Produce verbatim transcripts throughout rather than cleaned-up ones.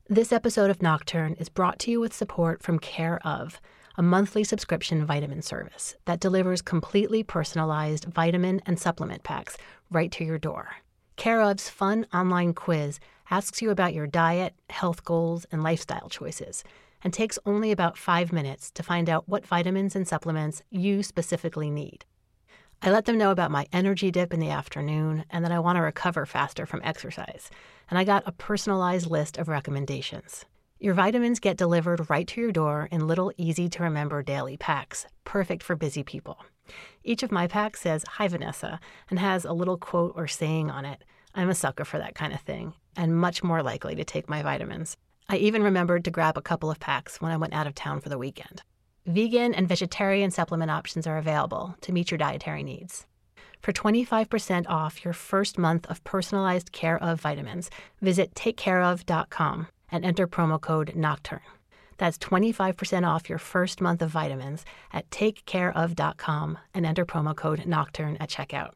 This episode of Nocturne is brought to you with support from Care of, a monthly subscription vitamin service that delivers completely personalized vitamin and supplement packs right to your door. Care of's fun online quiz asks you about your diet, health goals, and lifestyle choices, and takes only about five minutes to find out what vitamins and supplements you specifically need. I let them know about my energy dip in the afternoon and that I want to recover faster from exercise, and I got a personalized list of recommendations. Your vitamins get delivered right to your door in little easy-to-remember daily packs, perfect for busy people. Each of my packs says, "Hi, Vanessa," and has a little quote or saying on it. I'm a sucker for that kind of thing, and much more likely to take my vitamins. I even remembered to grab a couple of packs when I went out of town for the weekend. Vegan and vegetarian supplement options are available to meet your dietary needs. For twenty-five percent off your first month of personalized Care of vitamins, visit take care of dot com and enter promo code Nocturne. That's twenty-five percent off your first month of vitamins at take care of dot com and enter promo code Nocturne at checkout.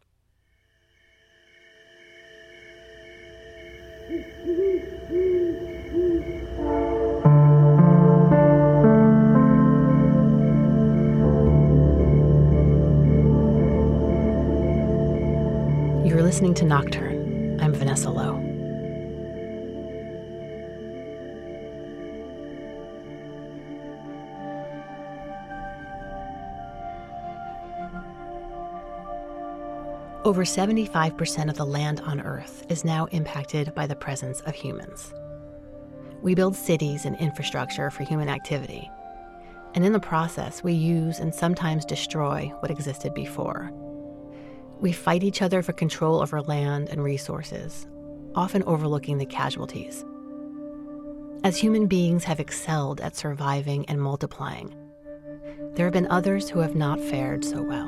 You're listening to Nocturne. I'm Vanessa Lowe. Over seventy-five percent of the land on Earth is now impacted by the presence of humans. We build cities and infrastructure for human activity, and in the process, we use and sometimes destroy what existed before. We fight each other for control over land and resources, often overlooking the casualties. As human beings have excelled at surviving and multiplying, there have been others who have not fared so well.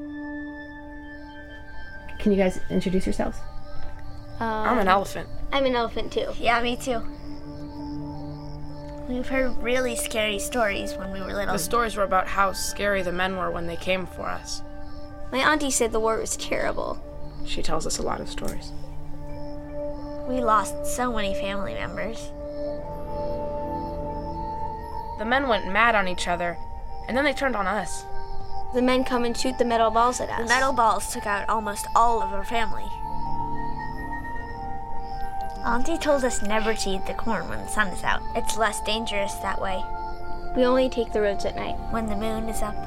Can you guys introduce yourselves? Um, I'm an elephant. I'm an elephant too. Yeah, me too. We've heard really scary stories when we were little. The stories were about how scary the men were when they came for us. My auntie said the war was terrible. She tells us a lot of stories. We lost so many family members. The men went mad on each other, and then they turned on us. The men come and shoot the metal balls at us. The metal balls took out almost all of our family. Auntie told us never to eat the corn when the sun is out. It's less dangerous that way. We only take the roads at night. When the moon is up.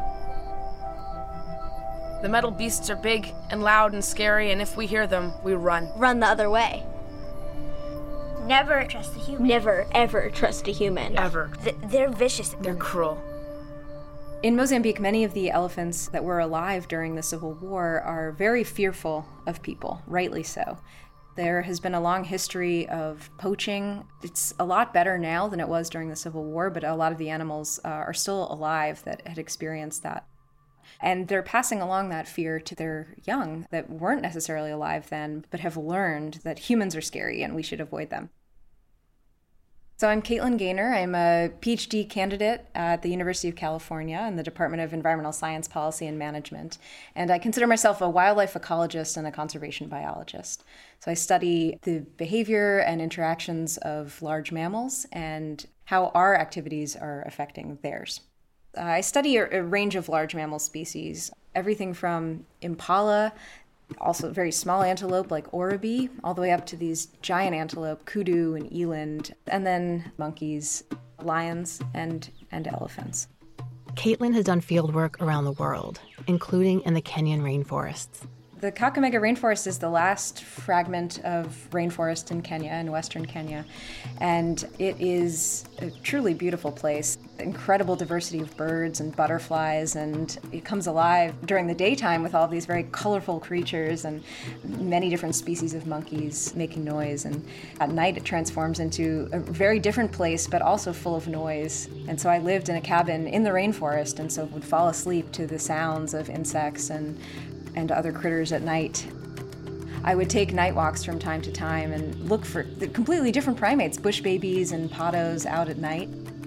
The metal beasts are big and loud and scary, and if we hear them, we run. Run the other way. Never trust a human. Never, ever trust a human. Ever. Th- they're vicious. They're cruel. In Mozambique, many of the elephants that were alive during the Civil War are very fearful of people, rightly so. There has been a long history of poaching. It's a lot better now than it was during the Civil War, but a lot of the animals uh, are still alive that had experienced that. And they're passing along that fear to their young that weren't necessarily alive then, but have learned that humans are scary and we should avoid them. So I'm Caitlin Gaynor. I'm a PhD candidate at the University of California in the Department of Environmental Science, Policy, and Management. And I consider myself a wildlife ecologist and a conservation biologist. So I study the behavior and interactions of large mammals and how our activities are affecting theirs. I study a, a range of large mammal species, everything from impala, also very small antelope like oribi, all the way up to these giant antelope, kudu and eland, and then monkeys, lions, and, and elephants. Caitlin has done fieldwork around the world, including in the Kenyan rainforests. The Kakamega Rainforest is the last fragment of rainforest in Kenya, in western Kenya, and it is a truly beautiful place. Incredible diversity of birds and butterflies, and it comes alive during the daytime with all these very colorful creatures and many different species of monkeys making noise, and at night it transforms into a very different place, but also full of noise. And so I lived in a cabin in the rainforest, and so would fall asleep to the sounds of insects and and other critters at night. I would take night walks from time to time and look for the completely different primates, bush babies and pottos out at night.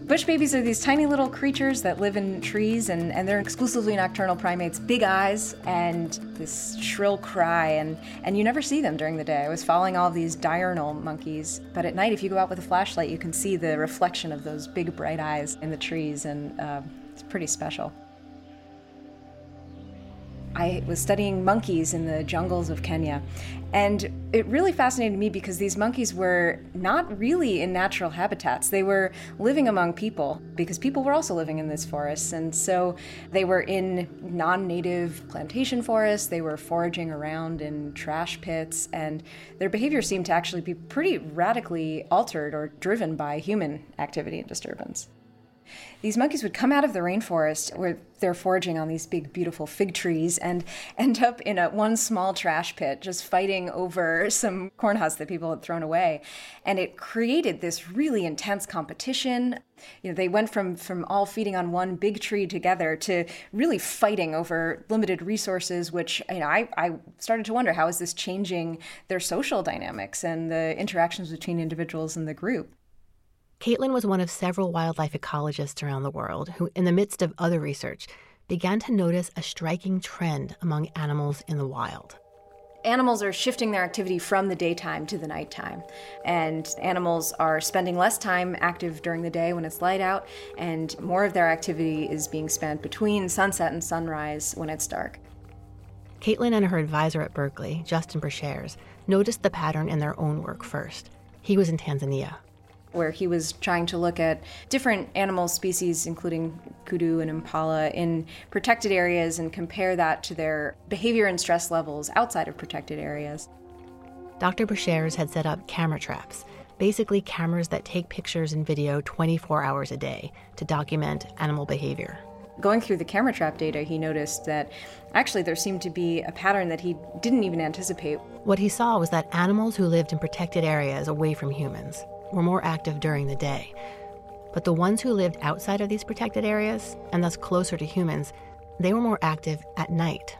Bush babies are these tiny little creatures that live in trees, and, and they're exclusively nocturnal primates. Big eyes and this shrill cry, and, and you never see them during the day. I was following all these diurnal monkeys, but at night, if you go out with a flashlight, you can see the reflection of those big bright eyes in the trees, and uh, it's pretty special. I was studying monkeys in the jungles of Kenya, and it really fascinated me because these monkeys were not really in natural habitats. They were living among people because people were also living in these forests, and so they were in non-native plantation forests, they were foraging around in trash pits, and their behavior seemed to actually be pretty radically altered or driven by human activity and disturbance. These monkeys would come out of the rainforest where they're foraging on these big, beautiful fig trees and end up in a one small trash pit just fighting over some corn husks that people had thrown away. And it created this really intense competition. You know, they went from, from all feeding on one big tree together to really fighting over limited resources, which, you know, I, I started to wonder, how is this changing their social dynamics and the interactions between individuals in the group? Caitlin was one of several wildlife ecologists around the world who, in the midst of other research, began to notice a striking trend among animals in the wild. Animals are shifting their activity from the daytime to the nighttime, and animals are spending less time active during the day when it's light out, and more of their activity is being spent between sunset and sunrise when it's dark. Caitlin and her advisor at Berkeley, Justin Brashares, noticed the pattern in their own work first. He was in Tanzania, where he was trying to look at different animal species, including kudu and impala, in protected areas and compare that to their behavior and stress levels outside of protected areas. Doctor Brashares had set up camera traps, basically cameras that take pictures and video twenty-four hours a day to document animal behavior. Going through the camera trap data, he noticed that actually there seemed to be a pattern that he didn't even anticipate. What he saw was that animals who lived in protected areas away from humans were more active during the day. But the ones who lived outside of these protected areas, and thus closer to humans, they were more active at night.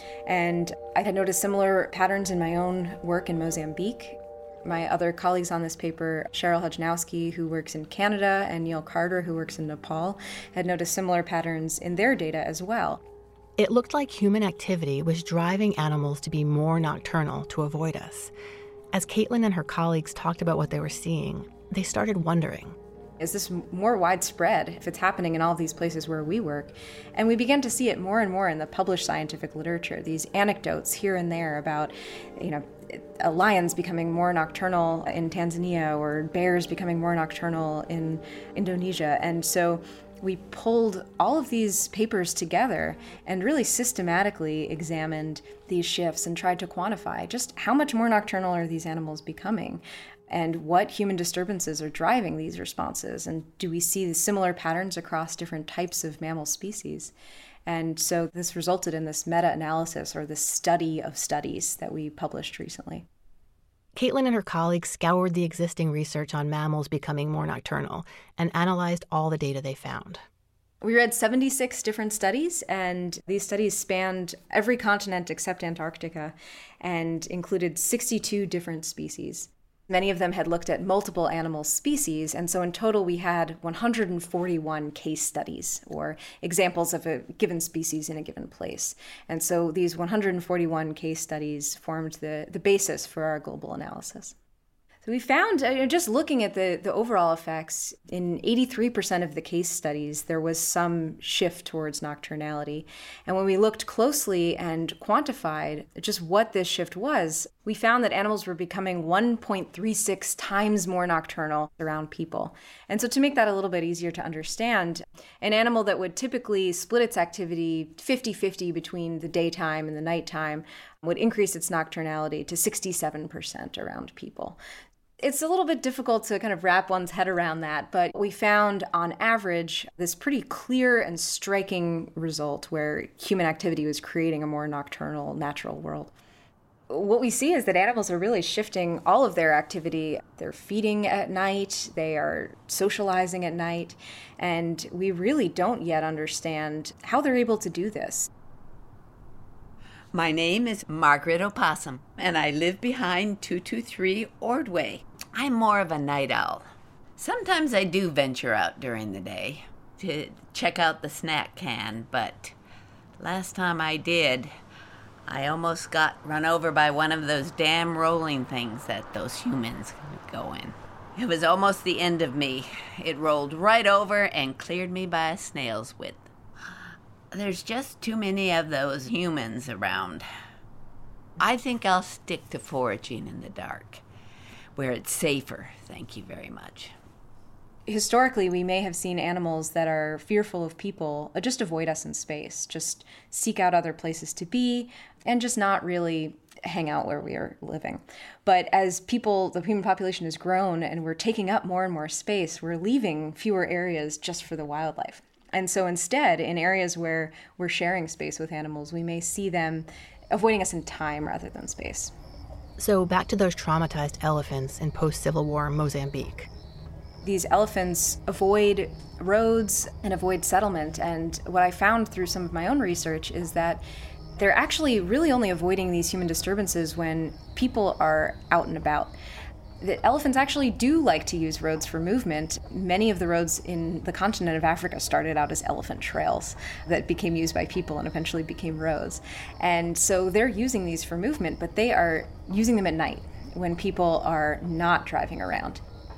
And I had noticed similar patterns in my own work in Mozambique. My other colleagues on this paper, Cheryl Hajnowski, who works in Canada, and Neil Carter, who works in Nepal, had noticed similar patterns in their data as well. It looked like human activity was driving animals to be more nocturnal to avoid us. As Caitlin and her colleagues talked about what they were seeing, they started wondering, is this more widespread if it's happening in all of these places where we work? And we began to see it more and more in the published scientific literature, these anecdotes here and there about, you know, lions becoming more nocturnal in Tanzania or bears becoming more nocturnal in Indonesia. And so we pulled all of these papers together and really systematically examined these shifts and tried to quantify just how much more nocturnal are these animals becoming and what human disturbances are driving these responses, and do we see similar patterns across different types of mammal species. And so this resulted in this meta-analysis, or this study of studies, that we published recently. Caitlin and her colleagues scoured the existing research on mammals becoming more nocturnal and analyzed all the data they found. We read seventy-six different studies, and these studies spanned every continent except Antarctica and included sixty-two different species. Many of them had looked at multiple animal species, and so in total we had one hundred forty-one case studies, or examples of a given species in a given place. And so these one hundred forty-one case studies formed the, the basis for our global analysis. So we found, uh, just looking at the, the overall effects, in eighty-three percent of the case studies, there was some shift towards nocturnality. And when we looked closely and quantified just what this shift was, we found that animals were becoming one point three six times more nocturnal around people. And so to make that a little bit easier to understand, an animal that would typically split its activity fifty-fifty between the daytime and the nighttime would increase its nocturnality to sixty-seven percent around people. It's a little bit difficult to kind of wrap one's head around that, but we found on average this pretty clear and striking result where human activity was creating a more nocturnal, natural world. What we see is that animals are really shifting all of their activity. They're feeding at night, they are socializing at night, and we really don't yet understand how they're able to do this. My name is Margaret Opossum, and I live behind two two three Ordway. I'm more of a night owl. Sometimes I do venture out during the day to check out the snack can, but last time I did, I almost got run over by one of those damn rolling things that those humans go in. It was almost the end of me. It rolled right over and cleared me by a snail's width. There's just too many of those humans around. I think I'll stick to foraging in the dark, where it's safer, thank you very much. Historically, we may have seen animals that are fearful of people uh, just avoid us in space, just seek out other places to be, and just not really hang out where we are living. But as people, the human population has grown and we're taking up more and more space, we're leaving fewer areas just for the wildlife. And so instead, in areas where we're sharing space with animals, we may see them avoiding us in time rather than space. So back to those traumatized elephants in post-Civil War Mozambique. These elephants avoid roads and avoid settlement. And what I found through some of my own research is that they're actually really only avoiding these human disturbances when people are out and about. The elephants actually do like to use roads for movement. Many of the roads in the continent of Africa started out as elephant trails that became used by people and eventually became roads. And so they're using these for movement, but they are using them at night when people are not driving around.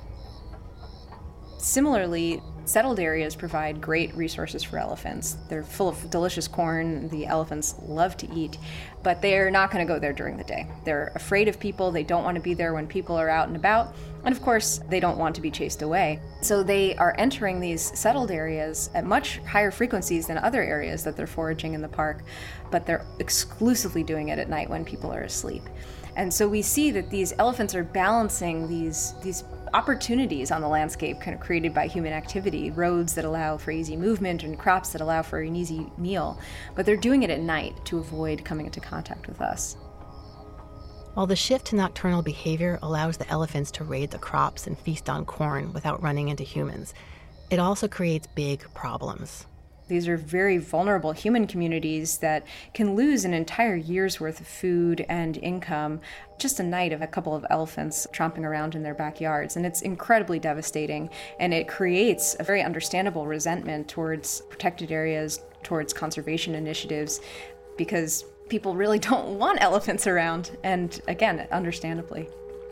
Similarly, settled areas provide great resources for elephants. They're full of delicious corn the elephants love to eat, but they're not going to go there during the day. They're afraid of people. They don't want to be there when people are out and about. And of course, they don't want to be chased away. So they are entering these settled areas at much higher frequencies than other areas that they're foraging in the park, but they're exclusively doing it at night when people are asleep. And so we see that these elephants are balancing these these opportunities on the landscape kind of created by human activity, roads that allow for easy movement and crops that allow for an easy meal, but they're doing it at night to avoid coming into contact with us. While the shift to nocturnal behavior allows the elephants to raid the crops and feast on corn without running into humans, it also creates big problems. These are very vulnerable human communities that can lose an entire year's worth of food and income just a night of a couple of elephants tromping around in their backyards. And it's incredibly devastating. And it creates a very understandable resentment towards protected areas, towards conservation initiatives, because people really don't want elephants around. And again, understandably.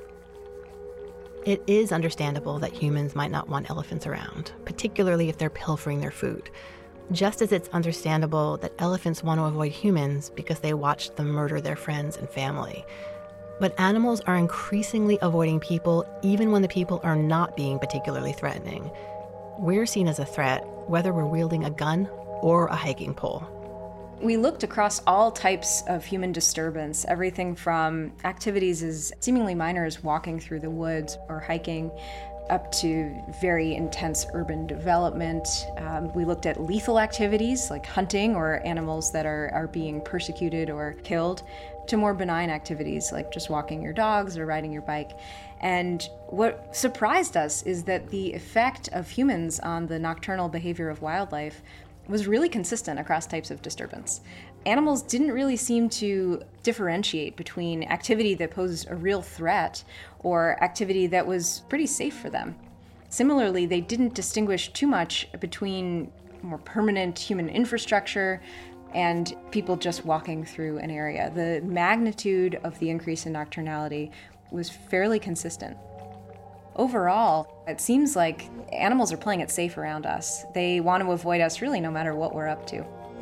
It is understandable that humans might not want elephants around, particularly if they're pilfering their food. Just as it's understandable that elephants want to avoid humans because they watched them murder their friends and family. But animals are increasingly avoiding people even when the people are not being particularly threatening. We're seen as a threat whether we're wielding a gun or a hiking pole. We looked across all types of human disturbance, everything from activities as seemingly minor as walking through the woods or hiking, up to very intense urban development. Um, we looked at lethal activities like hunting or animals that are, are being persecuted or killed, to more benign activities like just walking your dogs or riding your bike. And what surprised us is that the effect of humans on the nocturnal behavior of wildlife was really consistent across types of disturbance. Animals didn't really seem to differentiate between activity that posed a real threat or activity that was pretty safe for them. Similarly, they didn't distinguish too much between more permanent human infrastructure and people just walking through an area. The magnitude of the increase in nocturnality was fairly consistent. Overall, it seems like animals are playing it safe around us. They want to avoid us really no matter what we're up to.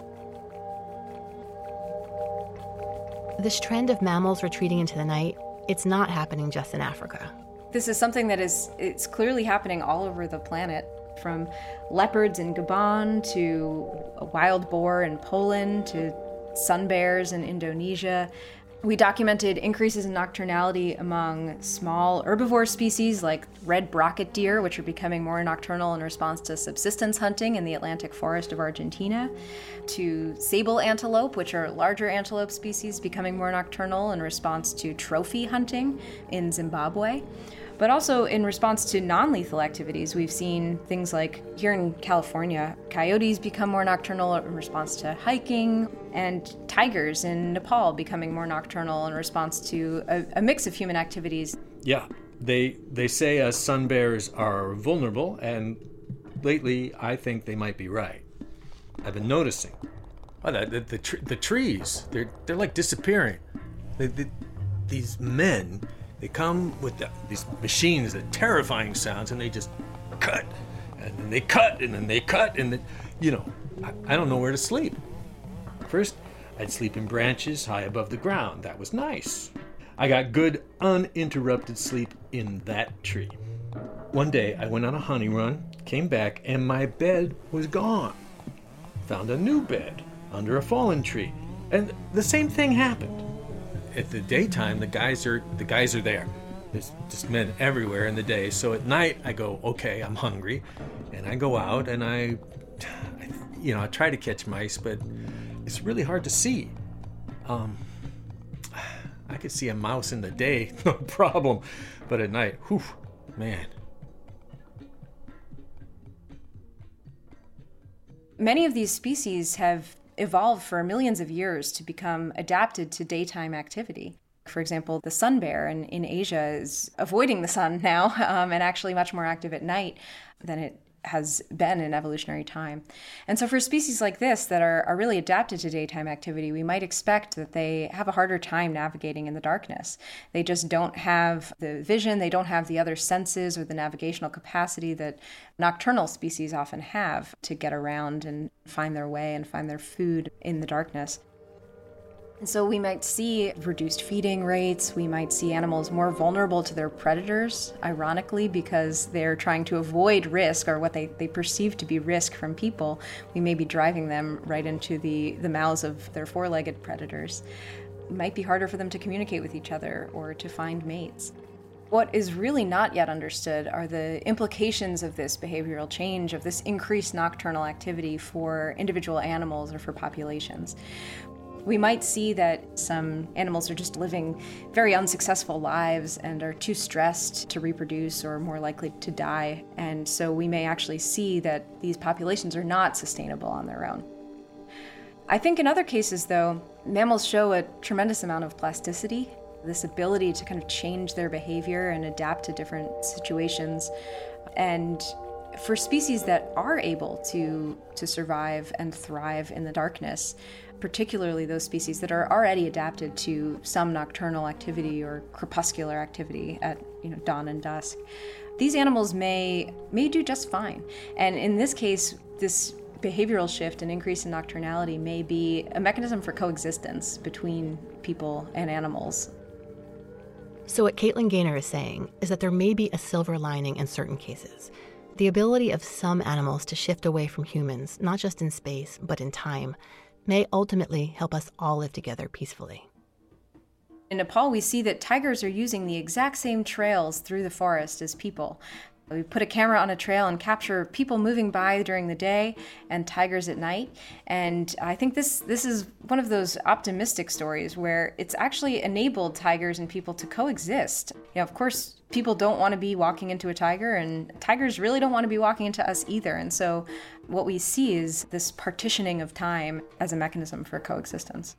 This trend of mammals retreating into the night, it's not happening just in Africa. This is something that is it's clearly happening all over the planet, from leopards in Gabon to a wild boar in Poland to sun bears in Indonesia. We documented increases in nocturnality among small herbivore species like red brocket deer, which are becoming more nocturnal in response to subsistence hunting in the Atlantic forest of Argentina, to sable antelope, which are larger antelope species becoming more nocturnal in response to trophy hunting in Zimbabwe. But also in response to non-lethal activities, we've seen things like here in California, coyotes become more nocturnal in response to hiking, and tigers in Nepal becoming more nocturnal in response to a, a mix of human activities. Yeah, They they say us sun bears are vulnerable, and lately I think they might be right. I've been noticing. Oh, the the, the, tr- the trees, they're they're like disappearing. They, they, these men, they come with the, these machines, the terrifying sounds, and they just cut, and then they cut, and then they cut, and then, you know, I, I don't know where to sleep. First, I'd sleep in branches high above the ground. That was nice. I got good, uninterrupted sleep in that tree. One day, I went on a honey run, came back, and my bed was gone. Found a new bed under a fallen tree, and the same thing happened. At the daytime, the guys are the guys are there. There's just men everywhere in the day. So at night, I go, okay, I'm hungry, and I go out and I, I you know, I try to catch mice, but it's really hard to see. Um, I could see a mouse in the day, no problem, but at night, whew, man. Many of these species have evolved for millions of years to become adapted to daytime activity. For example, the sun bear in, in Asia is avoiding the sun now um, and actually much more active at night than it has been in evolutionary time. And so for species like this that are, are really adapted to daytime activity, we might expect that they have a harder time navigating in the darkness. They just don't have the vision, they don't have the other senses or the navigational capacity that nocturnal species often have to get around and find their way and find their food in the darkness. And so we might see reduced feeding rates, we might see animals more vulnerable to their predators, ironically, because they're trying to avoid risk or what they, they perceive to be risk from people. We may be driving them right into the, the mouths of their four-legged predators. It might be harder for them to communicate with each other or to find mates. What is really not yet understood are the implications of this behavioral change, of this increased nocturnal activity for individual animals or for populations. We might see that some animals are just living very unsuccessful lives and are too stressed to reproduce or more likely to die. And so we may actually see that these populations are not sustainable on their own. I think in other cases, though, mammals show a tremendous amount of plasticity, this ability to kind of change their behavior and adapt to different situations. And for species that are able to, to survive and thrive in the darkness, particularly those species that are already adapted to some nocturnal activity or crepuscular activity at you know, dawn and dusk, these animals may may do just fine. And in this case, this behavioral shift and increase in nocturnality may be a mechanism for coexistence between people and animals. So what Caitlin Gaynor is saying is that there may be a silver lining in certain cases. The ability of some animals to shift away from humans, not just in space, but in time, may ultimately help us all live together peacefully. In Nepal, we see that tigers are using the exact same trails through the forest as people. We put a camera on a trail and capture people moving by during the day and tigers at night. And I think this this is one of those optimistic stories where it's actually enabled tigers and people to coexist. You know, of course, people don't want to be walking into a tiger, and tigers really don't want to be walking into us either. And so what we see is this partitioning of time as a mechanism for coexistence.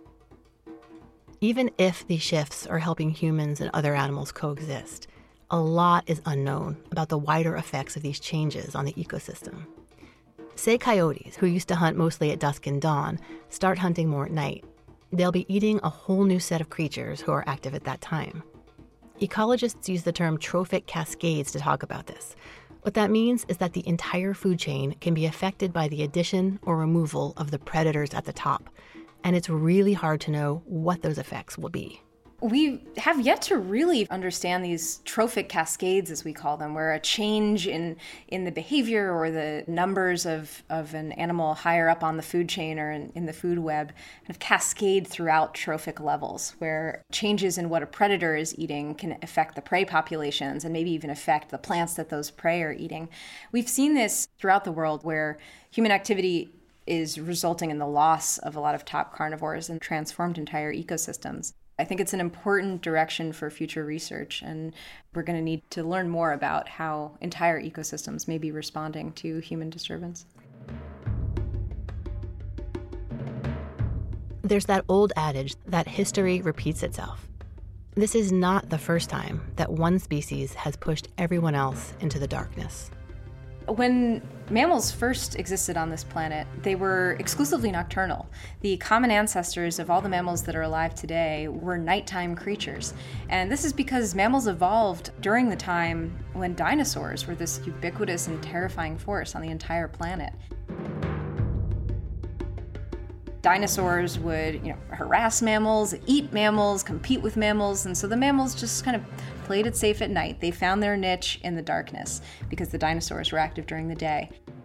Even if these shifts are helping humans and other animals coexist, a lot is unknown about the wider effects of these changes on the ecosystem. Say coyotes, who used to hunt mostly at dusk and dawn, start hunting more at night. They'll be eating a whole new set of creatures who are active at that time. Ecologists use the term trophic cascades to talk about this. What that means is that the entire food chain can be affected by the addition or removal of the predators at the top, and it's really hard to know what those effects will be. We have yet to really understand these trophic cascades, as we call them, where a change in, in the behavior or the numbers of, of an animal higher up on the food chain or in, in the food web kind of cascade throughout trophic levels, where changes in what a predator is eating can affect the prey populations and maybe even affect the plants that those prey are eating. We've seen this throughout the world where human activity is resulting in the loss of a lot of top carnivores and transformed entire ecosystems. I think it's an important direction for future research, and we're going to need to learn more about how entire ecosystems may be responding to human disturbance. There's that old adage that history repeats itself. This is not the first time that one species has pushed everyone else into the darkness. When mammals first existed on this planet, they were exclusively nocturnal. The common ancestors of all the mammals that are alive today were nighttime creatures. And this is because mammals evolved during the time when dinosaurs were this ubiquitous and terrifying force on the entire planet. Dinosaurs would, you know, harass mammals, eat mammals, compete with mammals, and so the mammals just kind of played it safe at night. They found their niche in the darkness because the dinosaurs were active during the day.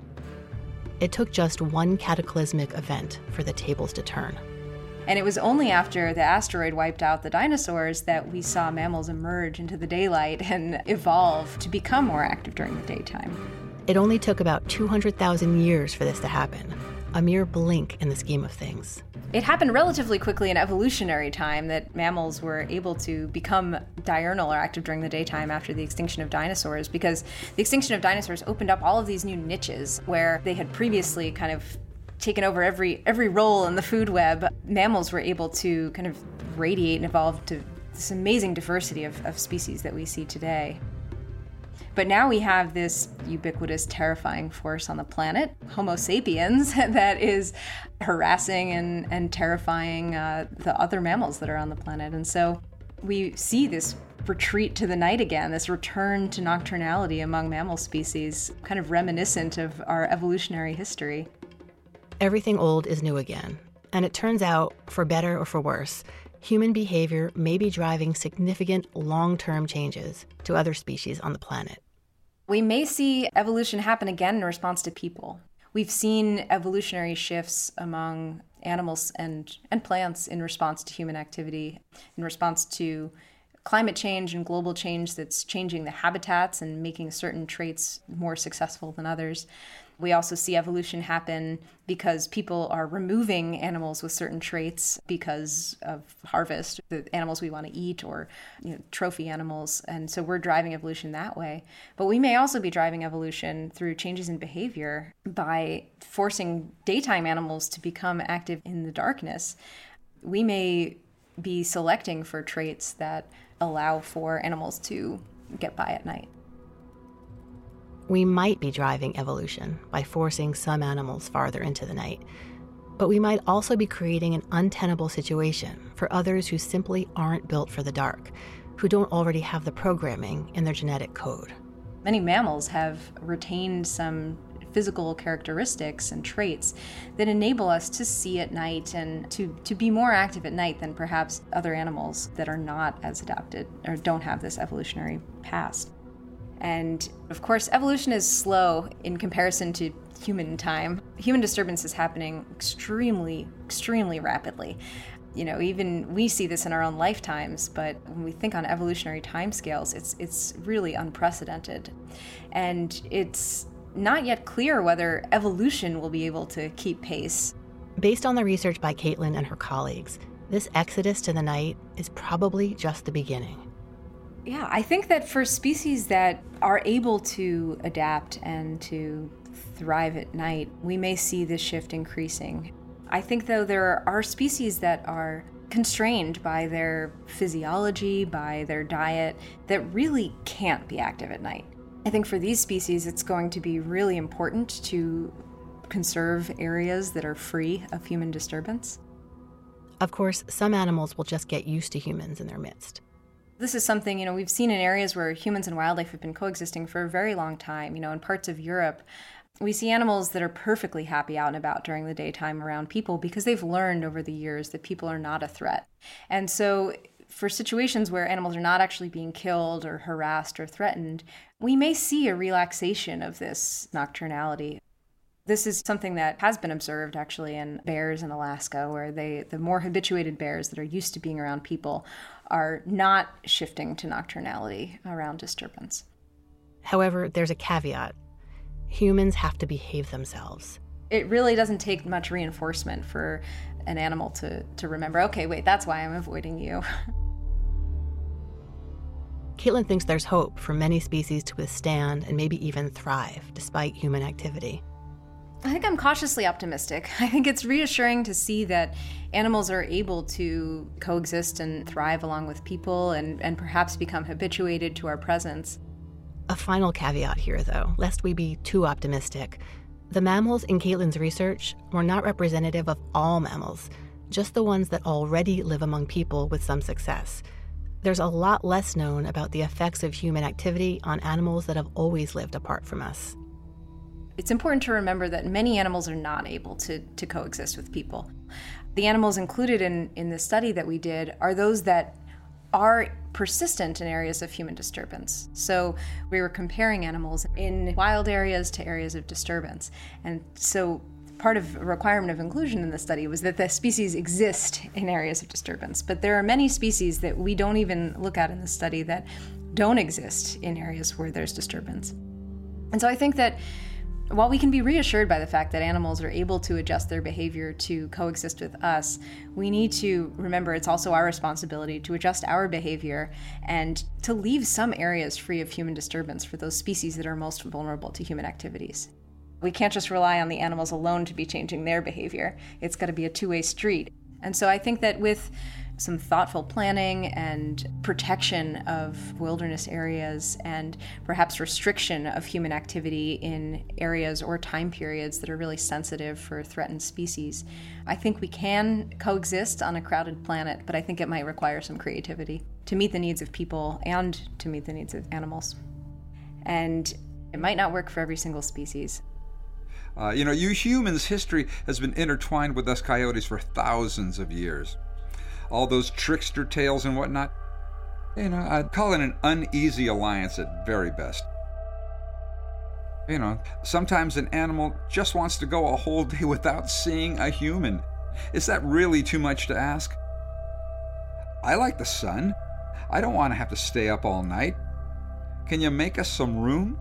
It took just one cataclysmic event for the tables to turn. And it was only after the asteroid wiped out the dinosaurs that we saw mammals emerge into the daylight and evolve to become more active during the daytime. It only took about two hundred thousand years for this to happen, a mere blink in the scheme of things. It happened relatively quickly in evolutionary time that mammals were able to become diurnal or active during the daytime after the extinction of dinosaurs, because the extinction of dinosaurs opened up all of these new niches where they had previously kind of taken over every every role in the food web. Mammals were able to kind of radiate and evolve to this amazing diversity of, of species that we see today. But now we have this ubiquitous, terrifying force on the planet, Homo sapiens, that is harassing and, and terrifying uh, the other mammals that are on the planet. And so we see this retreat to the night again, this return to nocturnality among mammal species, kind of reminiscent of our evolutionary history. Everything old is new again. And it turns out, for better or for worse, human behavior may be driving significant long-term changes to other species on the planet. We may see evolution happen again in response to people. We've seen evolutionary shifts among animals and, and plants in response to human activity, in response to climate change and global change that's changing the habitats and making certain traits more successful than others. We also see evolution happen because people are removing animals with certain traits because of harvest, the animals we want to eat, or you know, trophy animals. And so we're driving evolution that way. But we may also be driving evolution through changes in behavior by forcing daytime animals to become active in the darkness. We may be selecting for traits that allow for animals to get by at night. We might be driving evolution by forcing some animals farther into the night, but we might also be creating an untenable situation for others who simply aren't built for the dark, who don't already have the programming in their genetic code. Many mammals have retained some physical characteristics and traits that enable us to see at night and to, to be more active at night than perhaps other animals that are not as adapted or don't have this evolutionary past. And of course, evolution is slow in comparison to human time. Human disturbance is happening extremely, extremely rapidly. You know, even we see this in our own lifetimes, but when we think on evolutionary timescales, it's it's really unprecedented. And it's not yet clear whether evolution will be able to keep pace. Based on the research by Caitlin and her colleagues, this exodus to the night is probably just the beginning. Yeah, I think that for species that are able to adapt and to thrive at night, we may see this shift increasing. I think, though, there are species that are constrained by their physiology, by their diet, that really can't be active at night. I think for these species, it's going to be really important to conserve areas that are free of human disturbance. Of course, some animals will just get used to humans in their midst. This is something, you know, we've seen in areas where humans and wildlife have been coexisting for a very long time. You know, in parts of Europe, we see animals that are perfectly happy out and about during the daytime around people because they've learned over the years that people are not a threat. And so for situations where animals are not actually being killed or harassed or threatened, we may see a relaxation of this nocturnality. This is something that has been observed actually in bears in Alaska, where they, the more habituated bears that are used to being around people are not shifting to nocturnality around disturbance. However, there's a caveat. Humans have to behave themselves. It really doesn't take much reinforcement for an animal to, to remember, okay, wait, that's why I'm avoiding you. Caitlin thinks there's hope for many species to withstand and maybe even thrive despite human activity. I think I'm cautiously optimistic. I think it's reassuring to see that animals are able to coexist and thrive along with people and, and perhaps become habituated to our presence. A final caveat here, though, lest we be too optimistic. The mammals in Caitlin's research were not representative of all mammals, just the ones that already live among people with some success. There's a lot less known about the effects of human activity on animals that have always lived apart from us. It's important to remember that many animals are not able to, to coexist with people. The animals included in, in the study that we did are those that are persistent in areas of human disturbance. So we were comparing animals in wild areas to areas of disturbance. And so part of a requirement of inclusion in the study was that the species exist in areas of disturbance. But there are many species that we don't even look at in the study that don't exist in areas where there's disturbance. And so I think that while we can be reassured by the fact that animals are able to adjust their behavior to coexist with us, we need to remember it's also our responsibility to adjust our behavior and to leave some areas free of human disturbance for those species that are most vulnerable to human activities. We can't just rely on the animals alone to be changing their behavior. It's got to be a two-way street. And so I think that with some thoughtful planning and protection of wilderness areas and perhaps restriction of human activity in areas or time periods that are really sensitive for threatened species, I think we can coexist on a crowded planet, but I think it might require some creativity to meet the needs of people and to meet the needs of animals. And it might not work for every single species. Uh, you know, you humans' history has been intertwined with us coyotes for thousands of years. All those trickster tales and whatnot, you know, I'd call it an uneasy alliance at very best. You know, sometimes an animal just wants to go a whole day without seeing a human. Is that really too much to ask? I like the sun. I don't want to have to stay up all night. Can you make us some room?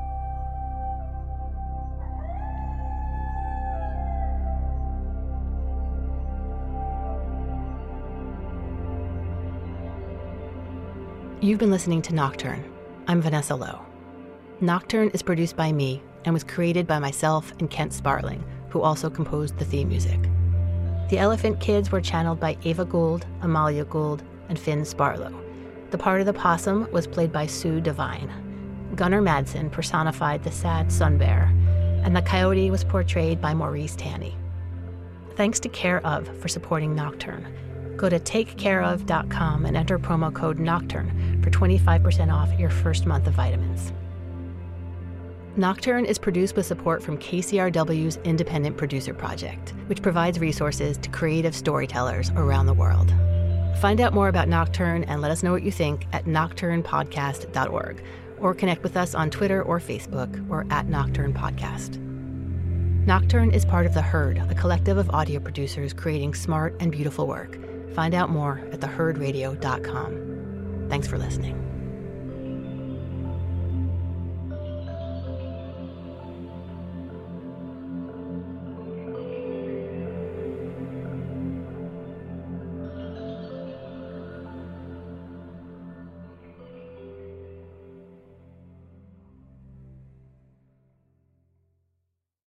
You've been listening to Nocturne. I'm Vanessa Lowe. Nocturne is produced by me and was created by myself and Kent Sparling, who also composed the theme music. The Elephant Kids were channeled by Ava Gould, Amalia Gould, and Finn Sparlow. The part of the possum was played by Sue Devine. Gunnar Madsen personified the sad sun bear, and the coyote was portrayed by Maurice Tanney. Thanks to Care Of for supporting Nocturne. Go to take care of dot com and enter promo code Nocturne for twenty-five percent off your first month of vitamins. Nocturne is produced with support from K C R W's Independent Producer Project, which provides resources to creative storytellers around the world. Find out more about Nocturne and let us know what you think at nocturne podcast dot org, or connect with us on Twitter or Facebook, or at Nocturne Podcast. Nocturne is part of The Herd, a collective of audio producers creating smart and beautiful work. Find out more at the herd radio dot com. Thanks for listening.